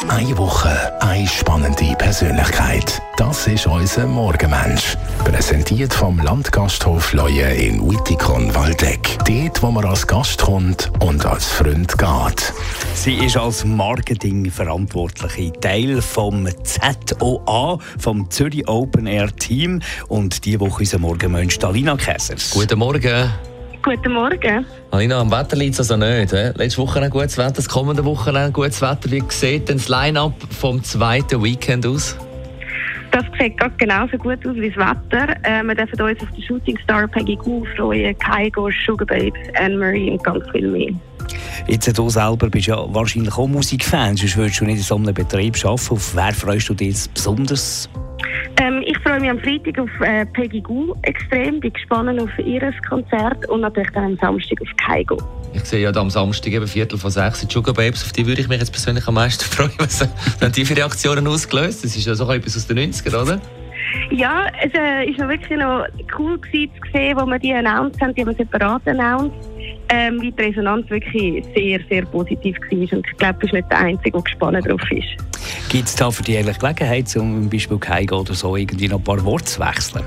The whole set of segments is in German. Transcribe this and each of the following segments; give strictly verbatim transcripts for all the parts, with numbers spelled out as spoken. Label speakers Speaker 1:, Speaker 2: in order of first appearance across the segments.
Speaker 1: Eine Woche, eine spannende Persönlichkeit. Das ist unser Morgenmensch. Präsentiert vom Landgasthof Leue in Wittikon-Waldeck. Dort, wo man als Gast kommt und als Freund geht.
Speaker 2: Sie ist als Marketingverantwortliche Teil vom Z O A, vom Zürich Open Air Team. Und diese Woche unser Morgenmensch Alina Käsers.
Speaker 3: Guten Morgen.
Speaker 4: Guten Morgen.
Speaker 3: Alina, am Wetter liegt es also nicht. He? Letzte Woche ein gutes Wetter, das kommende Wochenende gutes Wetter. Wie sieht denn das Line-Up vom zweiten Weekend aus?
Speaker 4: Das sieht gerade genauso gut aus wie das Wetter. Äh, wir dürfen uns auf den Shooting Star Peggy Gou freuen, Kygo, Sugababes, Anne-Marie und ganz viel mehr.
Speaker 2: Jetzt, du selber bist ja wahrscheinlich auch Musikfan, sonst würdest du nicht in so einem Betrieb arbeiten. Auf wer freust du dich jetzt besonders?
Speaker 4: Ähm, ich freue mich am Freitag auf äh, Peggy Gou extrem, bin gespannt auf ihr Konzert und natürlich dann am Samstag auf Kygo.
Speaker 3: Ich sehe ja da am Samstag eben Viertel von sechs die Sugababes, auf die würde ich mich jetzt persönlich am meisten freuen. Was haben die für Reaktionen ausgelöst? Das ist ja so etwas aus den neunzigern, oder?
Speaker 4: Ja, es war äh, wirklich noch cool gewesen, zu sehen, wo wir die announced haben, die haben wir separat announced. Ähm, wie die Resonanz wirklich sehr, sehr positiv war. Und ich glaube, du bist nicht der Einzige, der gespannt drauf ist.
Speaker 2: Gibt es da für dich eigentlich Gelegenheit, um zum Beispiel Kygo oder so irgendwie noch ein paar Worte zu wechseln?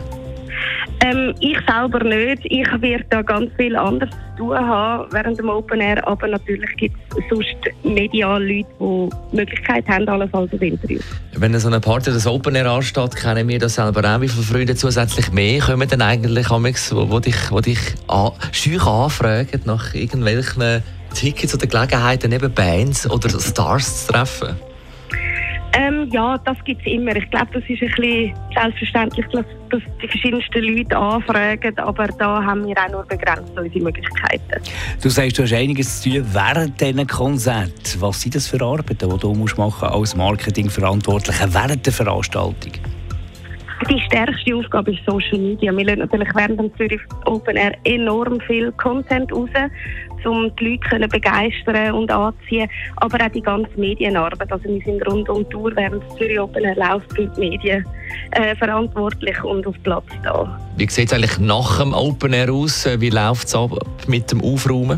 Speaker 4: Ähm, ich selber nicht. Ich werde da ganz viel anderes zu tun haben während dem Open Air, aber natürlich gibt es sonst medial Leute, die die Möglichkeit haben, allenfalls auf Interview.
Speaker 3: Wenn so eine Party das Open Air ansteht, kennen wir das selber auch. Wie viele Freunde zusätzlich mehr kommen denn eigentlich amigs, wo, wo dich, wo dich an, schüch anfragen, nach irgendwelchen Tickets oder Gelegenheiten, neben Bands oder Stars zu treffen?
Speaker 4: Ähm, ja, das gibt es immer. Ich glaube, das ist ein bisschen selbstverständlich, dass, dass die verschiedensten Leute anfragen, aber da haben wir auch nur begrenzt unsere Möglichkeiten.
Speaker 2: Du sagst, du hast einiges zu tun während diesen Konzerten. Was sind das für Arbeiten, die du machen musst als Marketingverantwortlicher während der Veranstaltung?
Speaker 4: Die stärkste Aufgabe ist Social Media. Wir lassen natürlich während dem Zürich Open Air enorm viel Content raus, um die Leute zu begeistern und anziehen. Aber auch die ganze Medienarbeit. Also wir sind rund um die Tour, während das Zürich Open Air läuft, für die Medien äh, verantwortlich und auf Platz da.
Speaker 3: Wie sieht es eigentlich nach dem Open Air aus? Wie läuft es ab mit dem Aufräumen?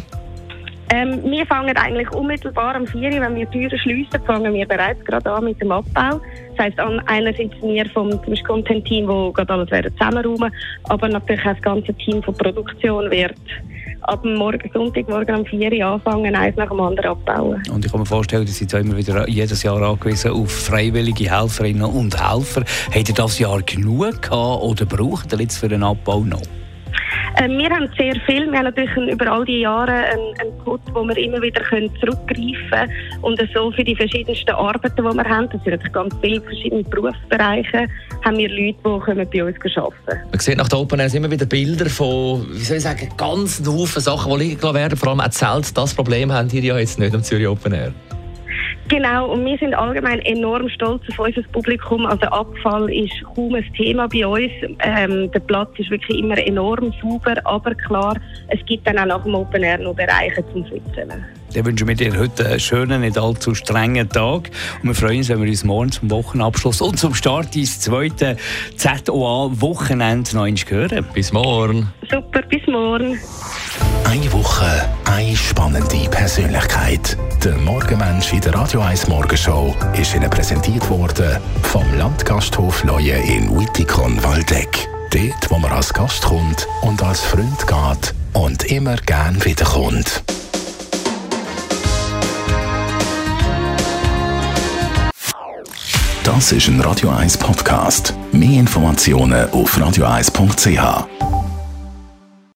Speaker 4: Ähm, wir fangen eigentlich unmittelbar am vier Uhr, wenn wir die Türen schliessen, fangen wir bereits gerade an mit dem Abbau. Das heisst, einerseits wir vom Content-Team, das gerade alles zusammenräumen, aber natürlich auch das ganze Team von Produktion wird ab dem Morgen, Sonntagmorgen am vier Uhr anfangen, eins nach dem anderen abbauen.
Speaker 2: Und ich kann mir vorstellen, dass Sie ja immer wieder jedes Jahr angewiesen auf freiwillige Helferinnen und Helfer. Habt ihr das Jahr genug gehabt oder braucht ihr jetzt für den Abbau noch?
Speaker 4: Ähm, wir haben sehr viel. Wir haben natürlich über all die Jahre einen, einen Pot, wo wir immer wieder können zurückgreifen können. Und so für die verschiedensten Arbeiten, die wir haben, das sind natürlich ganz viele verschiedene Berufsbereiche, haben wir Leute, die bei uns arbeiten können.
Speaker 3: Man sieht nach den Open Airs immer wieder Bilder von, wie soll ich sagen, ganz Haufen Sachen, die liegen gelassen werden. Vor allem auch Zelte. Das Problem haben ihr ja jetzt nicht am Zürich Open Air.
Speaker 4: Genau, und wir sind allgemein enorm stolz auf unser Publikum. Also Abfall ist kaum ein Thema bei uns. Ähm, der Platz ist wirklich immer enorm sauber, aber klar, es gibt dann auch nach dem Open Air noch Bereiche zum Schützen.
Speaker 2: Dann wünschen wir dir heute einen schönen, nicht allzu strengen Tag. Und wir freuen uns, wenn wir uns morgen zum Wochenabschluss und zum Start ins zweite Z O A-Wochenende noch einmal hören.
Speaker 3: Bis morgen.
Speaker 4: Super, bis morgen.
Speaker 1: Eine Woche, eine spannende Persönlichkeit. Der Morgenmensch in der Radio eins Morgenshow ist Ihnen präsentiert worden vom Landgasthof Leue in Wittikon-Waldeck. Dort, wo man als Gast kommt und als Freund geht und immer gern wiederkommt. Das ist ein Radio eins Podcast. Mehr Informationen auf radio eins punkt c h.